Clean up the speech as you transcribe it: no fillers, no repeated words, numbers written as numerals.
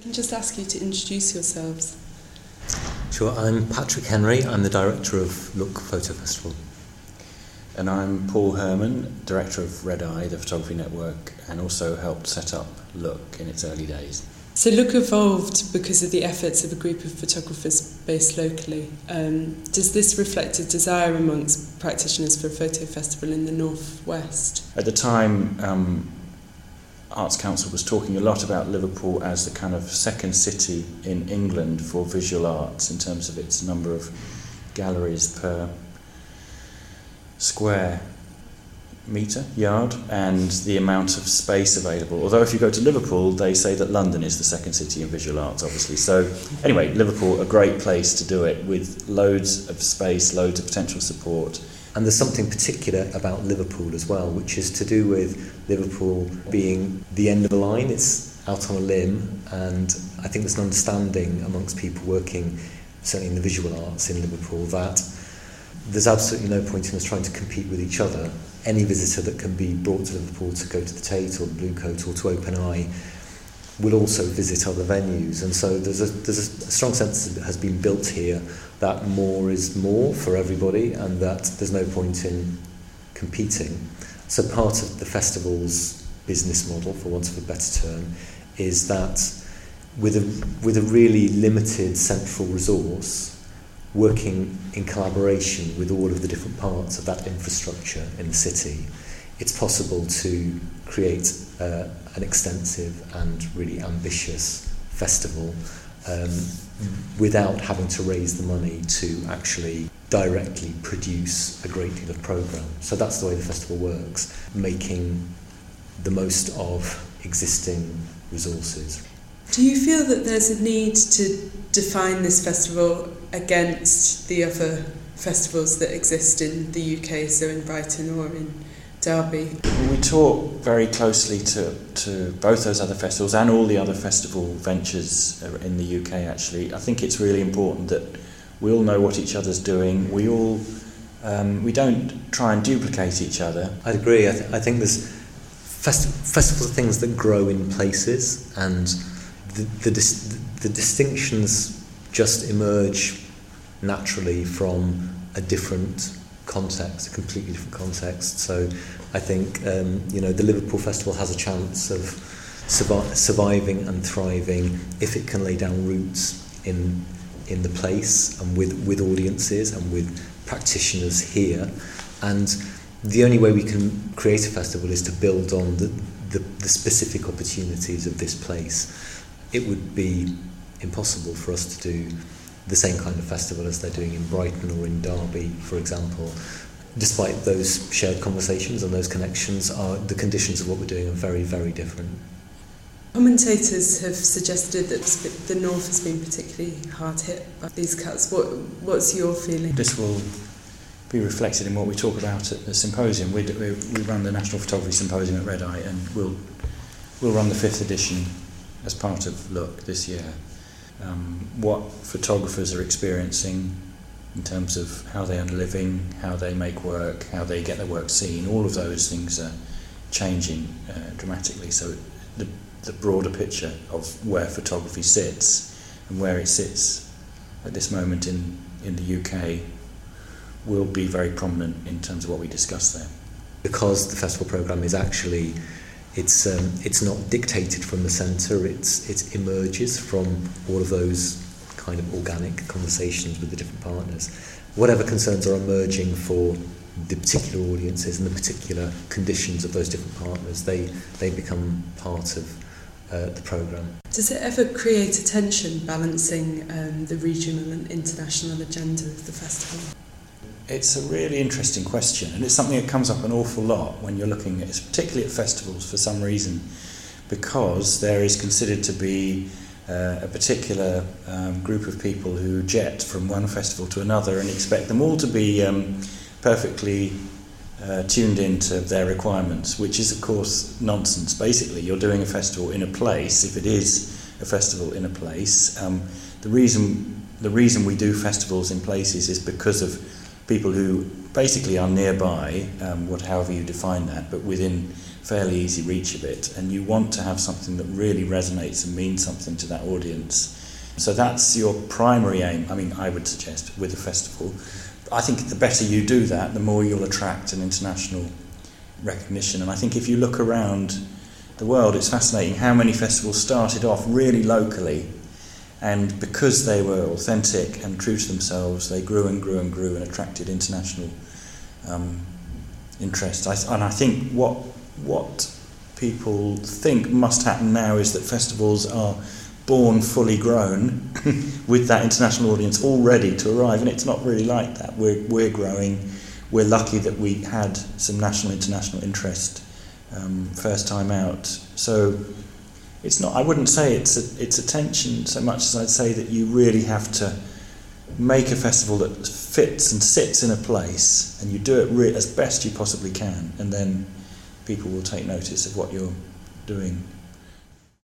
I can just ask you to introduce yourselves. Sure, I'm Patrick Henry, I'm the director of Look Photo Festival. And I'm Paul Herman, director of Red Eye, the photography network, and also helped set up Look in its early days. So Look evolved because of the efforts of a group of photographers based locally. Does this reflect a desire amongst practitioners for a photo festival in the northwest? At the time, Arts Council was talking a lot about Liverpool as the kind of second city in England for visual arts in terms of its number of galleries per square metre, yard, and the amount of space available. Although if you go to Liverpool, they say that London is the second city in visual arts, obviously. So anyway, Liverpool, a great place to do it with loads of space, loads of potential support. And there's something particular about Liverpool as well, which is to do with Liverpool being the end of the line. It's out on a limb, and I think there's an understanding amongst people working, certainly in the visual arts in Liverpool, that there's absolutely no point in us trying to compete with each other. Any visitor that can be brought to Liverpool to go to the Tate or the Blue Coat or to Open Eye will also visit other venues, and so there's a strong sense that has been built here that more is more for everybody and that there's no point in competing. So part of the festival's business model, for want of a better term, is that with a really limited central resource, working in collaboration with all of the different parts of that infrastructure in the city, it's possible to create an extensive and really ambitious festival without having to raise the money to actually directly produce a great deal of programme. So that's the way the festival works, making the most of existing resources. Do you feel that there's a need to define this festival against the other festivals that exist in the UK, so in Brighton or in Derby? We talk very closely to both those other festivals and all the other festival ventures in the UK, actually. I think it's really important that we all know what each other's doing. We all we don't try and duplicate each other. I'd agree. I think there's festivals are things that grow in places, and the distinctions just emerge naturally from a different context, a completely different context. So I think the Liverpool Festival has a chance of surviving and thriving if it can lay down roots in the place and with audiences and with practitioners here. And the only way we can create a festival is to build on the specific opportunities of this place. It would be impossible for us to do the same kind of festival as they're doing in Brighton or in Derby, for example. Despite those shared conversations and those connections, the conditions of what we're doing are very, very different. Commentators have suggested that the North has been particularly hard hit by these cuts. What's your feeling? This will be reflected in what we talk about at the symposium. We run the National Photography Symposium at Red Eye, and we'll run the 5th edition as part of Look this year. What photographers are experiencing in terms of how they earn a living, how they make work, how they get their work seen, all of those things are changing dramatically. So the broader picture of where photography sits and where it sits at this moment in the UK will be very prominent in terms of what we discuss there. Because the festival programme is actually it's not dictated from the centre, it emerges from all of those kind of organic conversations with the different partners. Whatever concerns are emerging for the particular audiences and the particular conditions of those different partners, they become part of the programme. Does it ever create a tension balancing the regional and international agenda of the festival? It's a really interesting question, and it's something that comes up an awful lot when you're looking at, particularly at festivals for some reason, because there is considered to be a particular group of people who jet from one festival to another and expect them all to be perfectly tuned into their requirements, which is of course nonsense. Basically, you're doing a festival in a place. If it is a festival in a place, the reason we do festivals in places is because of people who basically are nearby, however you define that, but within fairly easy reach of it, and you want to have something that really resonates and means something to that audience. So that's your primary aim, I would suggest, with a festival. I think the better you do that, the more you'll attract an international recognition. And I think if you look around the world, it's fascinating how many festivals started off really locally, and because they were authentic and true to themselves, they grew and grew and grew and attracted international interest. And I think what people think must happen now is that festivals are born fully grown with that international audience all ready to arrive, and it's not really like that. We're growing. We're lucky that we had some national, international interest first time out. So it's not. I wouldn't say it's attention so much as I'd say that you really have to make a festival that fits and sits in a place, and you do it as best you possibly can, and then people will take notice of what you're doing.